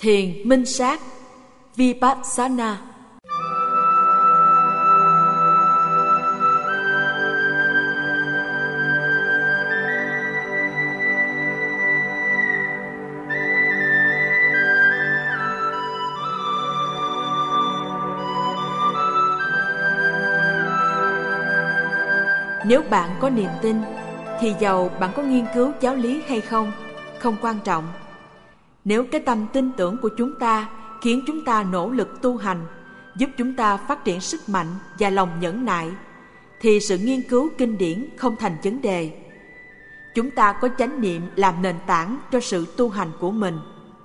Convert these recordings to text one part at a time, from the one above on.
Thiền minh sát Vipassana. Nếu bạn có niềm tin, thì dầu bạn có nghiên cứu giáo lý hay không, không quan trọng. Nếu cái tâm tin tưởng của chúng ta khiến chúng ta nỗ lực tu hành, giúp chúng ta phát triển sức mạnh và lòng nhẫn nại, thì sự nghiên cứu kinh điển không thành vấn đề. Chúng ta có chánh niệm làm nền tảng cho sự tu hành của mình.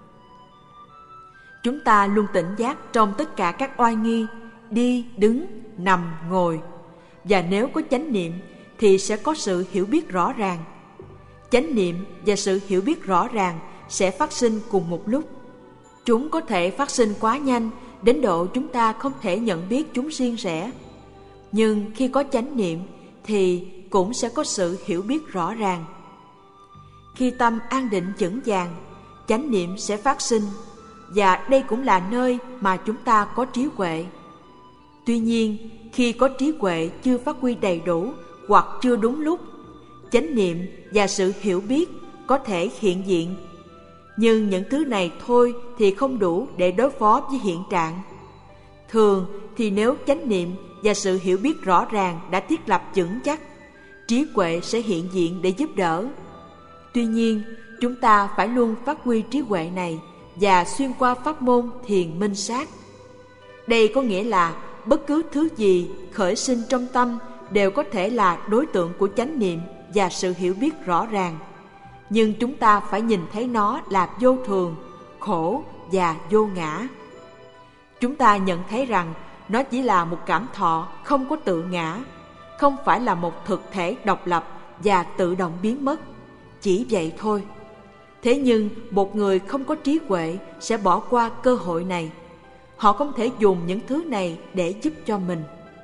Chúng ta luôn tỉnh giác trong tất cả các oai nghi, đi, đứng, nằm, ngồi. Và nếu có chánh niệm thì sẽ có sự hiểu biết rõ ràng. Chánh niệm và sự hiểu biết rõ ràng sẽ phát sinh cùng một lúc. Chúng có thể phát sinh quá nhanh đến độ chúng ta không thể nhận biết chúng riêng rẽ. Nhưng khi có chánh niệm thì cũng sẽ có sự hiểu biết rõ ràng. Khi tâm an định vững vàng, chánh niệm sẽ phát sinh, và đây cũng là nơi mà chúng ta có trí huệ. Tuy nhiên, khi có trí huệ chưa phát huy đầy đủ hoặc chưa đúng lúc, chánh niệm và sự hiểu biết có thể hiện diện. Nhưng những thứ này thôi thì không đủ để đối phó với hiện trạng. Thường thì nếu chánh niệm và sự hiểu biết rõ ràng đã thiết lập vững chắc, trí huệ sẽ hiện diện để giúp đỡ. Tuy nhiên, chúng ta phải luôn phát huy trí huệ này và xuyên qua pháp môn thiền minh sát. Đây có nghĩa là bất cứ thứ gì khởi sinh trong tâm đều có thể là đối tượng của chánh niệm và sự hiểu biết rõ ràng. Nhưng chúng ta phải nhìn thấy nó là vô thường, khổ và vô ngã. Chúng ta nhận thấy rằng nó chỉ là một cảm thọ không có tự ngã, không phải là một thực thể độc lập và tự động biến mất. Chỉ vậy thôi. Thế nhưng một người không có trí huệ sẽ bỏ qua cơ hội này. Họ không thể dùng những thứ này để giúp cho mình.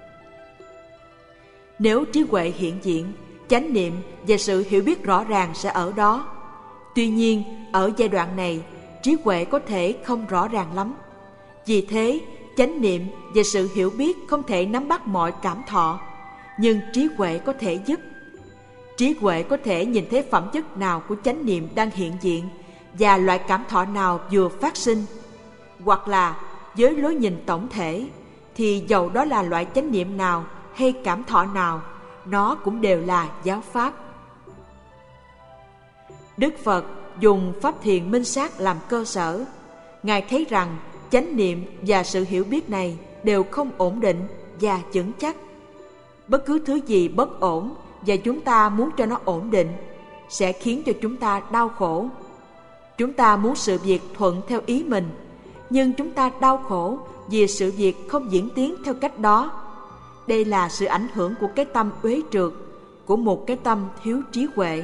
Nếu trí huệ hiện diện, chánh niệm và sự hiểu biết rõ ràng sẽ ở đó. Tuy nhiên, ở giai đoạn này, trí huệ có thể không rõ ràng lắm. Vì thế, chánh niệm và sự hiểu biết không thể nắm bắt mọi cảm thọ, nhưng trí huệ có thể giúp. Trí huệ có thể nhìn thấy phẩm chất nào của chánh niệm đang hiện diện và loại cảm thọ nào vừa phát sinh. Hoặc là với lối nhìn tổng thể, thì dầu đó là loại chánh niệm nào hay cảm thọ nào, nó cũng đều là giáo pháp. Đức Phật dùng pháp thiền minh sát làm cơ sở. Ngài thấy rằng chánh niệm và sự hiểu biết này đều không ổn định và vững chắc. Bất cứ thứ gì bất ổn và chúng ta muốn cho nó ổn định sẽ khiến cho chúng ta đau khổ. Chúng ta muốn sự việc thuận theo ý mình, nhưng chúng ta đau khổ vì sự việc không diễn tiến theo cách đó. Đây là sự ảnh hưởng của cái tâm uế trượt, của một cái tâm thiếu trí huệ.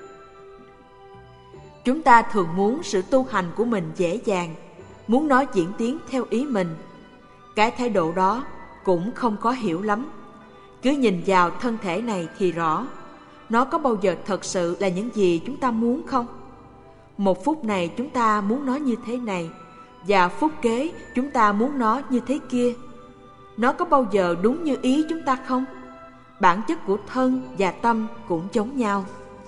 Chúng ta thường muốn sự tu hành của mình dễ dàng, muốn nó diễn tiến theo ý mình. Cái thái độ đó cũng không có hiểu lắm. Cứ nhìn vào thân thể này thì rõ, nó có bao giờ thật sự là những gì chúng ta muốn không? Một phút này chúng ta muốn nó như thế này, và phút kế chúng ta muốn nó như thế kia. Nó có bao giờ đúng như ý chúng ta không? Bản chất của thân và tâm cũng giống nhau.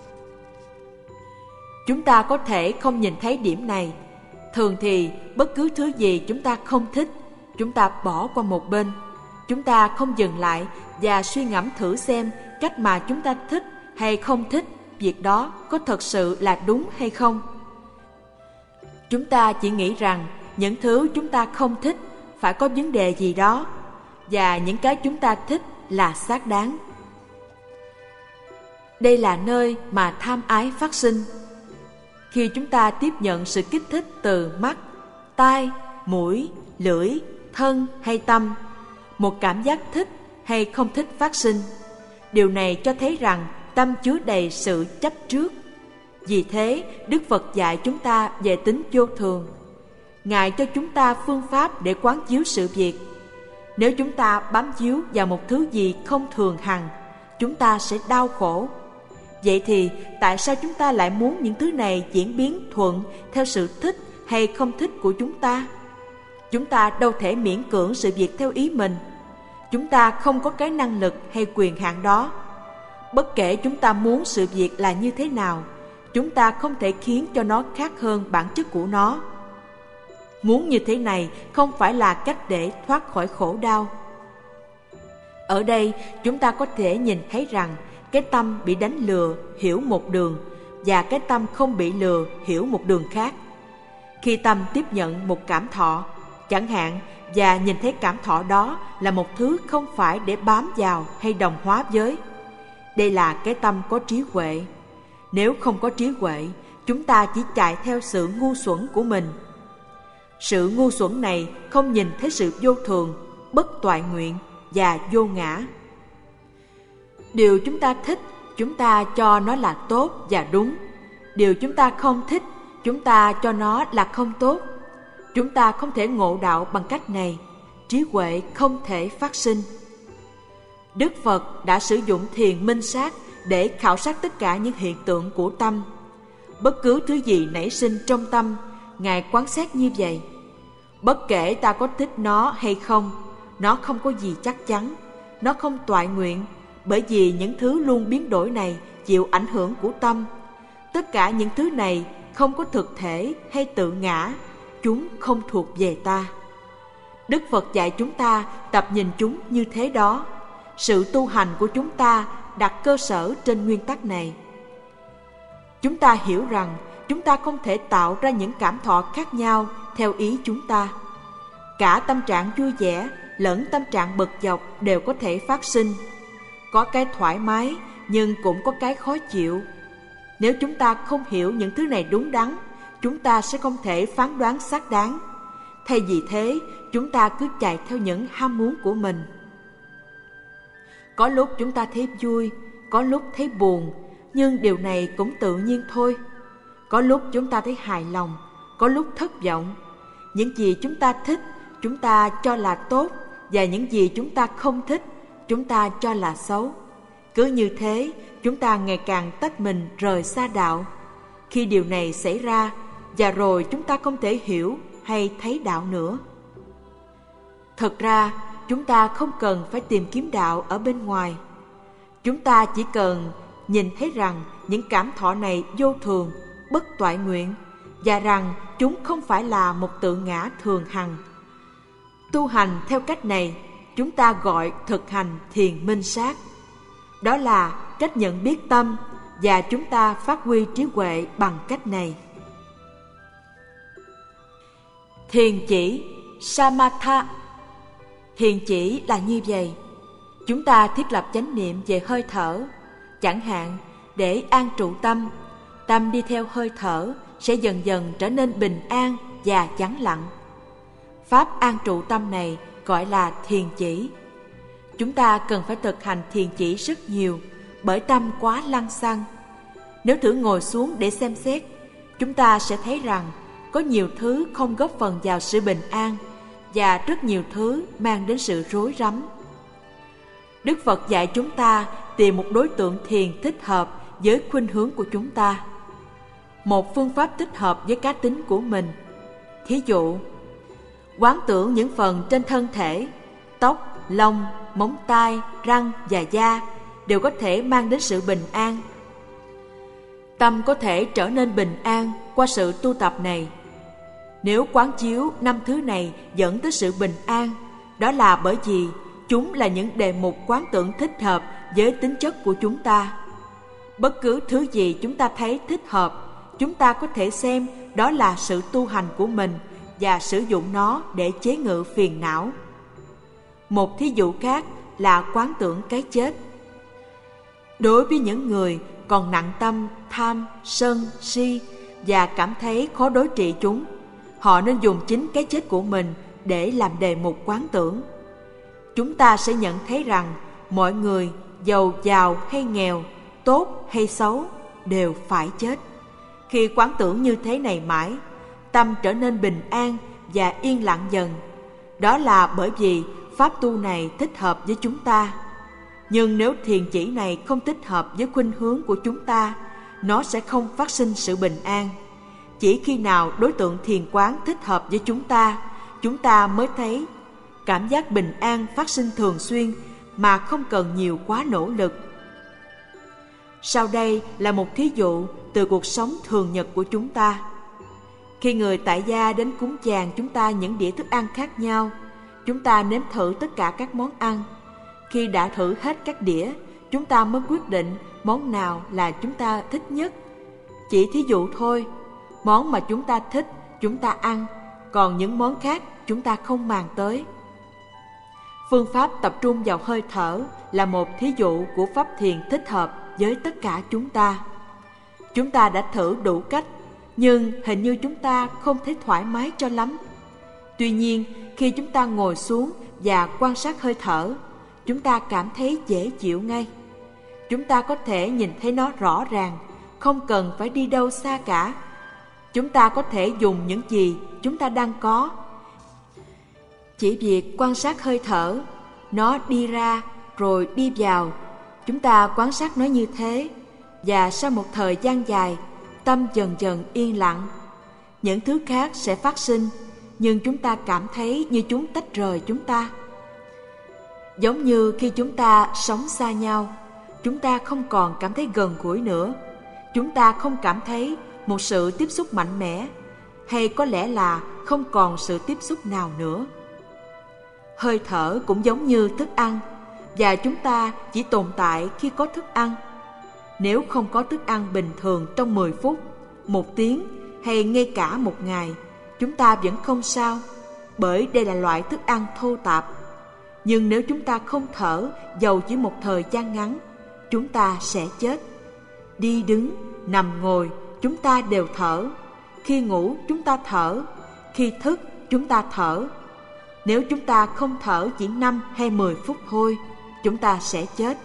Chúng ta có thể không nhìn thấy điểm này. Thường thì bất cứ thứ gì chúng ta không thích, chúng ta bỏ qua một bên. Chúng ta không dừng lại và suy ngẫm thử xem cách mà chúng ta thích hay không thích việc đó có thật sự là đúng hay không. Chúng ta chỉ nghĩ rằng những thứ chúng ta không thích phải có vấn đề gì đó, và những cái chúng ta thích là xác đáng. Đây là nơi mà tham ái phát sinh. Khi chúng ta tiếp nhận sự kích thích từ mắt, tai, mũi, lưỡi, thân hay tâm, một cảm giác thích hay không thích phát sinh. Điều này cho thấy rằng tâm chứa đầy sự chấp trước. Vì thế, Đức Phật dạy chúng ta về tính vô thường. Ngài cho chúng ta phương pháp để quán chiếu sự việc. Nếu chúng ta bám víu vào một thứ gì không thường hằng, chúng ta sẽ đau khổ. Vậy thì tại sao chúng ta lại muốn những thứ này diễn biến thuận theo sự thích hay không thích của chúng ta. Chúng ta đâu thể miễn cưỡng sự việc theo ý mình. Chúng ta không có cái năng lực hay quyền hạn đó. Bất kể chúng ta muốn sự việc là như thế nào, chúng ta không thể khiến cho nó khác hơn bản chất của nó. Muốn như thế này không phải là cách để thoát khỏi khổ đau. Ở đây chúng ta có thể nhìn thấy rằng cái tâm bị đánh lừa hiểu một đường và cái tâm không bị lừa hiểu một đường khác. Khi tâm tiếp nhận một cảm thọ, chẳng hạn, và nhìn thấy cảm thọ đó là một thứ không phải để bám vào hay đồng hóa với, đây là cái tâm có trí huệ. Nếu không có trí huệ, chúng ta chỉ chạy theo sự ngu xuẩn của mình. Sự ngu xuẩn này không nhìn thấy sự vô thường, bất toại nguyện và vô ngã. Điều chúng ta thích, chúng ta cho nó là tốt và đúng. Điều chúng ta không thích, chúng ta cho nó là không tốt. Chúng ta không thể ngộ đạo bằng cách này. Trí huệ không thể phát sinh. Đức Phật đã sử dụng thiền minh sát để khảo sát tất cả những hiện tượng của tâm. Bất cứ thứ gì nảy sinh trong tâm, Ngài quan sát như vậy. Bất kể ta có thích nó hay không, nó không có gì chắc chắn, nó không toại nguyện, bởi vì những thứ luôn biến đổi này chịu ảnh hưởng của tâm. Tất cả những thứ này không có thực thể hay tự ngã, chúng không thuộc về ta. Đức Phật dạy chúng ta tập nhìn chúng như thế đó. Sự tu hành của chúng ta đặt cơ sở trên nguyên tắc này. Chúng ta hiểu rằng chúng ta không thể tạo ra những cảm thọ khác nhau theo ý chúng ta. Cả tâm trạng vui vẻ lẫn tâm trạng bực dọc đều có thể phát sinh. Có cái thoải mái nhưng cũng có cái khó chịu. Nếu chúng ta không hiểu những thứ này đúng đắn, chúng ta sẽ không thể phán đoán xác đáng. Thay vì thế, chúng ta cứ chạy theo những ham muốn của mình. Có lúc chúng ta thấy vui, có lúc thấy buồn, nhưng điều này cũng tự nhiên thôi. Có lúc chúng ta thấy hài lòng, có lúc thất vọng. Những gì chúng ta thích, chúng ta cho là tốt, và những gì chúng ta không thích, chúng ta cho là xấu. Cứ như thế, chúng ta ngày càng tách mình rời xa đạo. Khi điều này xảy ra, và rồi chúng ta không thể hiểu hay thấy đạo nữa. Thật ra, chúng ta không cần phải tìm kiếm đạo ở bên ngoài. Chúng ta chỉ cần nhìn thấy rằng những cảm thọ này vô thường, bất toại nguyện, và rằng chúng không phải là một tự ngã thường hằng. Tu hành theo cách này, chúng ta gọi thực hành thiền minh sát. Đó là cách nhận biết tâm, và chúng ta phát huy trí huệ bằng cách này. Thiền chỉ Samatha. Thiền chỉ là như vậy. Chúng ta thiết lập chánh niệm về hơi thở. Chẳng hạn, để an trụ tâm, tâm đi theo hơi thở sẽ dần dần trở nên bình an và vắng lặng. Pháp an trụ tâm này gọi là thiền chỉ. Chúng ta cần phải thực hành thiền chỉ rất nhiều, bởi tâm quá lăng xăng. Nếu thử ngồi xuống để xem xét, chúng ta sẽ thấy rằng có nhiều thứ không góp phần vào sự bình an, và rất nhiều thứ mang đến sự rối rắm. Đức Phật dạy chúng ta tìm một đối tượng thiền thích hợp với khuynh hướng của chúng ta, một phương pháp thích hợp với cá tính của mình. Thí dụ, quán tưởng những phần trên thân thể, tóc, lông, móng tay, răng và da đều có thể mang đến sự bình an. Tâm có thể trở nên bình an qua sự tu tập này. Nếu quán chiếu 5 thứ này dẫn tới sự bình an, đó là bởi vì chúng là những đề mục quán tưởng thích hợp với tính chất của chúng ta. Bất cứ thứ gì chúng ta thấy thích hợp, chúng ta có thể xem đó là sự tu hành của mình và sử dụng nó để chế ngự phiền não. Một thí dụ khác là quán tưởng cái chết. Đối với những người còn nặng tâm tham, sân, si và cảm thấy khó đối trị chúng, họ nên dùng chính cái chết của mình để làm đề mục quán tưởng. Chúng ta sẽ nhận thấy rằng mọi người, giàu giàu hay nghèo, tốt hay xấu, đều phải chết. Khi quán tưởng như thế này mãi, tâm trở nên bình an và yên lặng dần. Đó là bởi vì pháp tu này thích hợp với chúng ta. Nhưng nếu thiền chỉ này không thích hợp với khuynh hướng của chúng ta, nó sẽ không phát sinh sự bình an. Chỉ khi nào đối tượng thiền quán thích hợp với chúng ta mới thấy cảm giác bình an phát sinh thường xuyên mà không cần nhiều quá nỗ lực. Sau đây là một thí dụ từ cuộc sống thường nhật của chúng ta. Khi người tại gia đến cúng dường chúng ta những đĩa thức ăn khác nhau, chúng ta nếm thử tất cả các món ăn. Khi đã thử hết các đĩa, chúng ta mới quyết định món nào là chúng ta thích nhất. Chỉ thí dụ thôi, món mà chúng ta thích chúng ta ăn, còn những món khác chúng ta không màng tới. Phương pháp tập trung vào hơi thở là một thí dụ của pháp thiền thích hợp với tất cả chúng ta. Chúng ta đã thử đủ cách, nhưng hình như chúng ta không thấy thoải mái cho lắm. Tuy nhiên, khi chúng ta ngồi xuống và quan sát hơi thở, chúng ta cảm thấy dễ chịu ngay. Chúng ta có thể nhìn thấy nó rõ ràng, không cần phải đi đâu xa cả. Chúng ta có thể dùng những gì chúng ta đang có. Chỉ việc quan sát hơi thở, nó đi ra rồi đi vào. Chúng ta quan sát nó như thế, và sau một thời gian dài, tâm dần dần yên lặng. Những thứ khác sẽ phát sinh, nhưng chúng ta cảm thấy như chúng tách rời chúng ta. Giống như khi chúng ta sống xa nhau, chúng ta không còn cảm thấy gần gũi nữa. Chúng ta không cảm thấy một sự tiếp xúc mạnh mẽ, hay có lẽ là không còn sự tiếp xúc nào nữa. Hơi thở cũng giống như thức ăn, và chúng ta chỉ tồn tại khi có thức ăn. Nếu không có thức ăn bình thường trong 10 phút, 1 tiếng hay ngay cả một ngày, chúng ta vẫn không sao, bởi đây là loại thức ăn thô tạp. Nhưng nếu chúng ta không thở dầu chỉ một thời gian ngắn, chúng ta sẽ chết. Đi đứng, nằm ngồi, chúng ta đều thở. Khi ngủ chúng ta thở, khi thức chúng ta thở. Nếu chúng ta không thở chỉ 5 hay 10 phút thôi, chúng ta sẽ chết.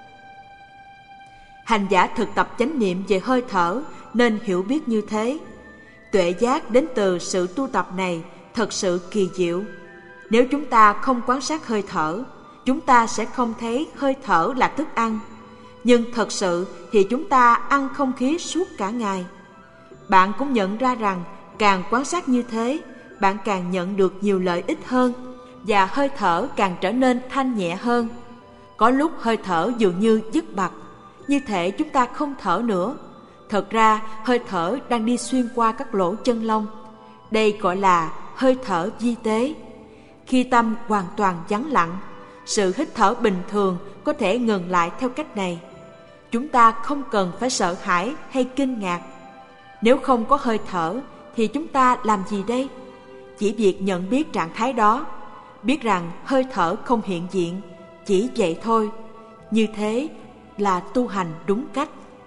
Hành giả thực tập chánh niệm về hơi thở nên hiểu biết như thế. Tuệ giác đến từ sự tu tập này thật sự kỳ diệu. Nếu chúng ta không quan sát hơi thở, chúng ta sẽ không thấy hơi thở là thức ăn. Nhưng thật sự thì chúng ta ăn không khí suốt cả ngày. Bạn cũng nhận ra rằng càng quan sát như thế, bạn càng nhận được nhiều lợi ích hơn, và hơi thở càng trở nên thanh nhẹ hơn. Có lúc hơi thở dường như dứt bặt, như thể chúng ta không thở nữa. Thật ra hơi thở đang đi xuyên qua các lỗ chân lông. Đây gọi là hơi thở vi tế. Khi tâm hoàn toàn vắng lặng, sự hít thở bình thường có thể ngừng lại theo cách này. Chúng ta không cần phải sợ hãi hay kinh ngạc. Nếu không có hơi thở thì chúng ta làm gì đây? Chỉ việc nhận biết trạng thái đó, biết rằng hơi thở không hiện diện, chỉ vậy thôi. Như thế là tu hành đúng cách.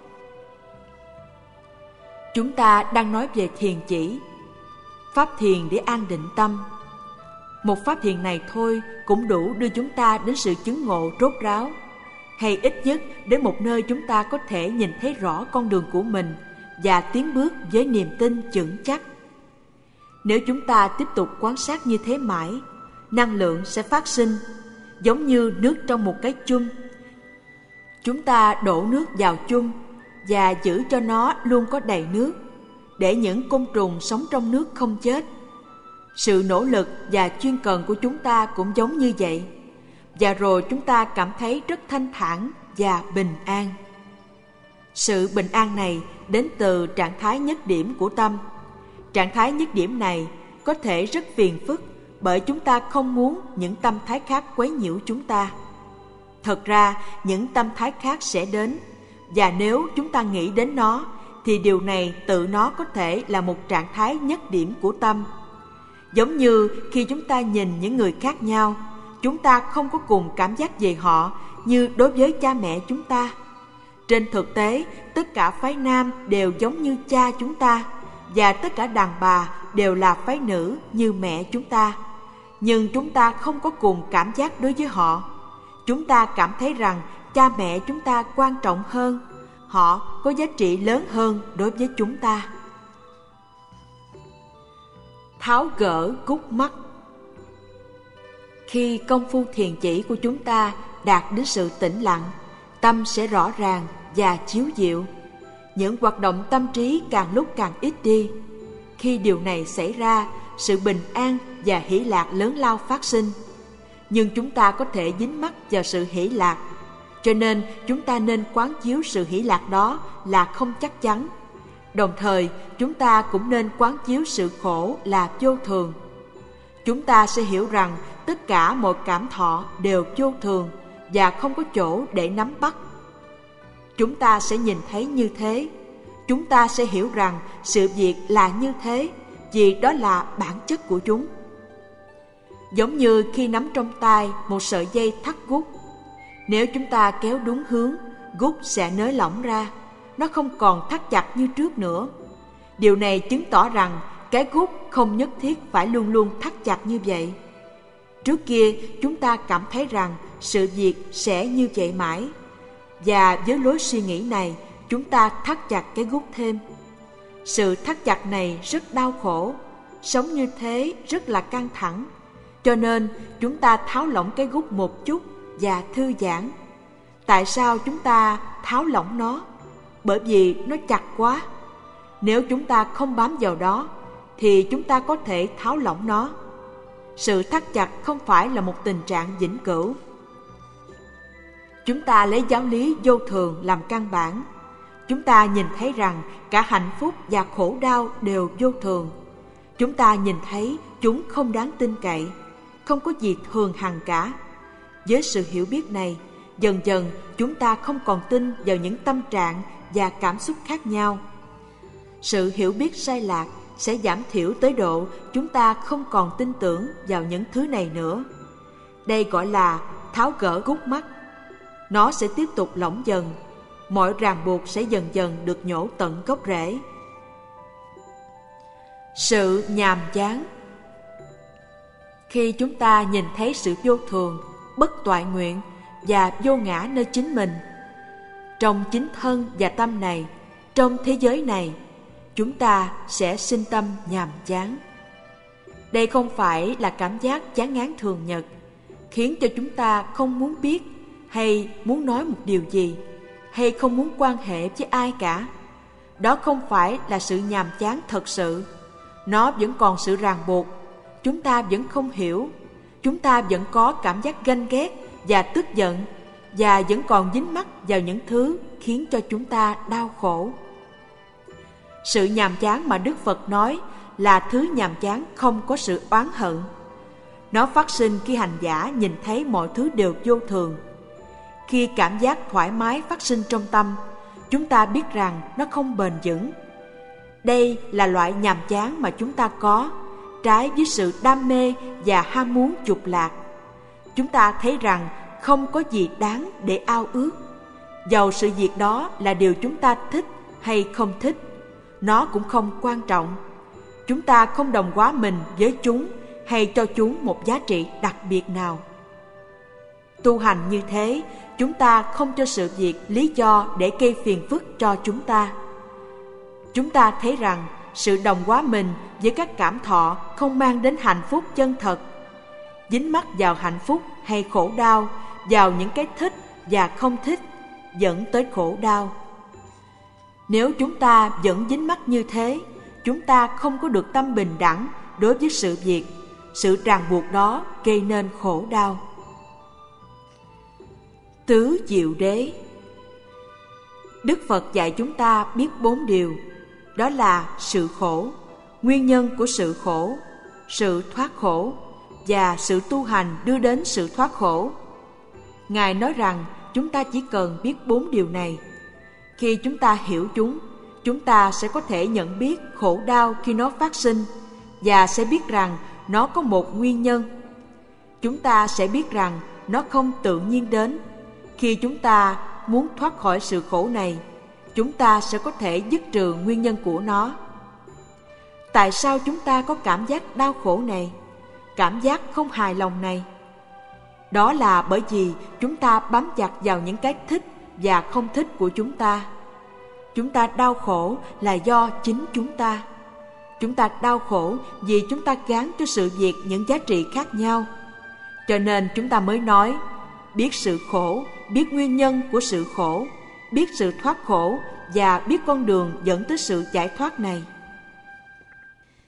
Chúng ta đang nói về thiền chỉ, pháp thiền để an định tâm. Một pháp thiền này thôi cũng đủ đưa chúng ta đến sự chứng ngộ rốt ráo, hay ít nhất đến một nơi chúng ta có thể nhìn thấy rõ con đường của mình và tiến bước với niềm tin vững chắc. Nếu chúng ta tiếp tục quan sát như thế mãi, năng lượng sẽ phát sinh, giống như nước trong một cái chung. Chúng ta đổ nước vào chung và giữ cho nó luôn có đầy nước, để những côn trùng sống trong nước không chết. Sự nỗ lực và chuyên cần của chúng ta cũng giống như vậy. Và rồi chúng ta cảm thấy rất thanh thản và bình an. Sự bình an này đến từ trạng thái nhất điểm của tâm. Trạng thái nhất điểm này có thể rất phiền phức, bởi chúng ta không muốn những tâm thái khác quấy nhiễu chúng ta. Thật ra, những tâm thái khác sẽ đến, và nếu chúng ta nghĩ đến nó, thì điều này tự nó có thể là một trạng thái nhất điểm của tâm. Giống như khi chúng ta nhìn những người khác nhau, chúng ta không có cùng cảm giác về họ như đối với cha mẹ chúng ta. Trên thực tế, tất cả phái nam đều giống như cha chúng ta, và tất cả đàn bà đều là phái nữ như mẹ chúng ta. Nhưng chúng ta không có cùng cảm giác đối với họ. Chúng ta cảm thấy rằng cha mẹ chúng ta quan trọng hơn, họ có giá trị lớn hơn đối với chúng ta. Tháo gỡ gút mắt. Khi công phu thiền chỉ của chúng ta đạt đến sự tĩnh lặng, tâm sẽ rõ ràng và chiếu diệu. Những hoạt động tâm trí càng lúc càng ít đi. khi điều này xảy ra, sự bình an và hỷ lạc lớn lao phát sinh. Nhưng chúng ta có thể dính mắc vào sự hỷ lạc, cho nên chúng ta nên quán chiếu sự hỷ lạc đó là không chắc chắn. Đồng thời, chúng ta cũng nên quán chiếu sự khổ là vô thường. Chúng ta sẽ hiểu rằng tất cả mọi cảm thọ đều vô thường và không có chỗ để nắm bắt. Chúng ta sẽ nhìn thấy như thế. Chúng ta sẽ hiểu rằng sự việc là như thế, vì đó là bản chất của chúng. Giống như khi nắm trong tay một sợi dây thắt gút. Nếu chúng ta kéo đúng hướng, gút sẽ nới lỏng ra. Nó không còn thắt chặt như trước nữa. Điều này chứng tỏ rằng cái gút không nhất thiết phải luôn luôn thắt chặt như vậy. Trước kia chúng ta cảm thấy rằng sự việc sẽ như vậy mãi. Và với lối suy nghĩ này, chúng ta thắt chặt cái gút thêm. Sự thắt chặt này rất đau khổ. Sống như thế rất là căng thẳng. Cho nên chúng ta tháo lỏng cái gút một chút và thư giãn. Tại sao chúng ta tháo lỏng nó? Bởi vì nó chặt quá. Nếu chúng ta không bám vào đó, thì chúng ta có thể tháo lỏng nó. Sự thắt chặt không phải là một tình trạng vĩnh cửu. Chúng ta lấy giáo lý vô thường làm căn bản. Chúng ta nhìn thấy rằng cả hạnh phúc và khổ đau đều vô thường. Chúng ta nhìn thấy chúng không đáng tin cậy, không có gì thường hằng cả. Với sự hiểu biết này, dần dần chúng ta không còn tin vào những tâm trạng và cảm xúc khác nhau. Sự hiểu biết sai lạc sẽ giảm thiểu tới độ chúng ta không còn tin tưởng vào những thứ này nữa. Đây gọi là tháo gỡ gút mắt. Nó sẽ tiếp tục lỏng dần. Mọi ràng buộc sẽ dần dần được nhổ tận gốc rễ. Sự nhàm chán. Khi chúng ta nhìn thấy sự vô thường, bất toại nguyện và vô ngã nơi chính mình, trong chính thân và tâm này, trong thế giới này, chúng ta sẽ sinh tâm nhàm chán. Đây không phải là cảm giác chán ngán thường nhật, khiến cho chúng ta không muốn biết hay muốn nói một điều gì, hay không muốn quan hệ với ai cả. Đó không phải là sự nhàm chán thật sự. Nó vẫn còn sự ràng buộc. Chúng ta vẫn không hiểu. Chúng ta vẫn có cảm giác ganh ghét và tức giận, và vẫn còn dính mắc vào những thứ khiến cho chúng ta đau khổ. Sự nhàm chán mà Đức Phật nói là thứ nhàm chán không có sự oán hận. Nó phát sinh khi hành giả nhìn thấy mọi thứ đều vô thường. Khi cảm giác thoải mái phát sinh trong tâm, chúng ta biết rằng nó không bền vững. Đây là loại nhàm chán mà chúng ta có, trái với sự đam mê và ham muốn dục lạc. Chúng ta thấy rằng không có gì đáng để ao ước. Dầu sự việc đó là điều chúng ta thích hay không thích, nó cũng không quan trọng. Chúng ta không đồng hóa mình với chúng hay cho chúng một giá trị đặc biệt nào. Tu hành như thế, chúng ta không cho sự việc lý do để gây phiền phức cho chúng ta. Chúng ta thấy rằng sự đồng hóa mình với các cảm thọ không mang đến hạnh phúc chân thật. Dính mắc vào hạnh phúc hay khổ đau, vào những cái thích và không thích, dẫn tới khổ đau. Nếu chúng ta vẫn dính mắc như thế, chúng ta không có được tâm bình đẳng đối với sự việc. Sự ràng buộc đó gây nên khổ đau. Tứ diệu đế. Đức Phật dạy chúng ta biết 4 điều. Đó là sự khổ, nguyên nhân của sự khổ, sự thoát khổ và sự tu hành đưa đến sự thoát khổ. Ngài nói rằng chúng ta chỉ cần biết 4 điều này. Khi chúng ta hiểu chúng ta sẽ có thể nhận biết khổ đau khi nó phát sinh và sẽ biết rằng nó có một nguyên nhân. Chúng ta sẽ biết rằng nó không tự nhiên đến. Khi chúng ta muốn thoát khỏi sự khổ này, chúng ta sẽ có thể dứt trừ nguyên nhân của nó. Tại sao chúng ta có cảm giác đau khổ này, cảm giác không hài lòng này? Đó là bởi vì chúng ta bám chặt vào những cái thích và không thích của chúng ta. Chúng ta đau khổ là do chính chúng ta. Chúng ta đau khổ vì chúng ta gán cho sự việc những giá trị khác nhau. Cho nên chúng ta mới nói, biết sự khổ, biết nguyên nhân của sự khổ, biết sự thoát khổ và biết con đường dẫn tới sự giải thoát này.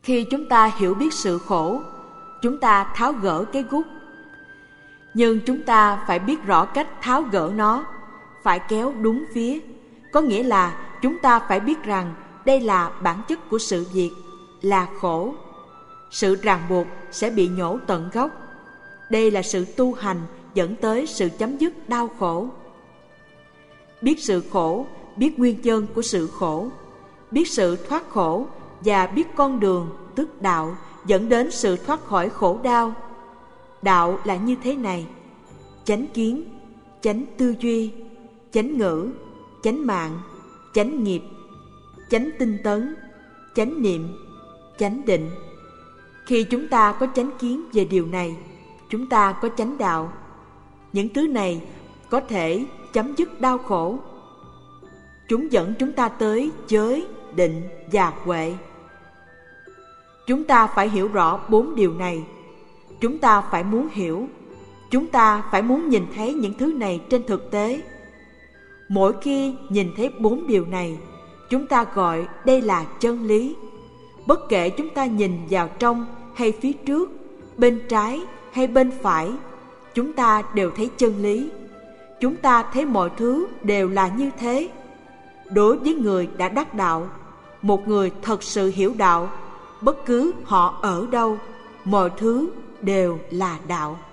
Khi chúng ta hiểu biết sự khổ, chúng ta tháo gỡ cái gút. Nhưng chúng ta phải biết rõ cách tháo gỡ nó, phải kéo đúng phía. Có nghĩa là chúng ta phải biết rằng đây là bản chất của sự việc, là khổ. Sự ràng buộc sẽ bị nhổ tận gốc. Đây là sự tu hành dẫn tới sự chấm dứt đau khổ. Biết sự khổ, biết nguyên nhân của sự khổ, biết sự thoát khổ và biết con đường, tức đạo, dẫn đến sự thoát khỏi khổ đau. Đạo là như thế này: chánh kiến, chánh tư duy, chánh ngữ, chánh mạng, chánh nghiệp, chánh tinh tấn, chánh niệm, chánh định. Khi chúng ta có chánh kiến về điều này, chúng ta có chánh đạo. Những thứ này có thể chấm dứt đau khổ. Chúng dẫn chúng ta tới giới, định và huệ. Chúng ta phải hiểu rõ 4 điều này. Chúng ta phải muốn hiểu. Chúng ta phải muốn nhìn thấy những thứ này trên thực tế. Mỗi khi nhìn thấy 4 điều này, chúng ta gọi đây là chân lý. Bất kể chúng ta nhìn vào trong hay phía trước, bên trái hay bên phải, chúng ta đều thấy chân lý. Chúng ta thấy mọi thứ đều là như thế. Đối với người đã đắc đạo, một người thật sự hiểu đạo, bất cứ họ ở đâu, mọi thứ đều là đạo.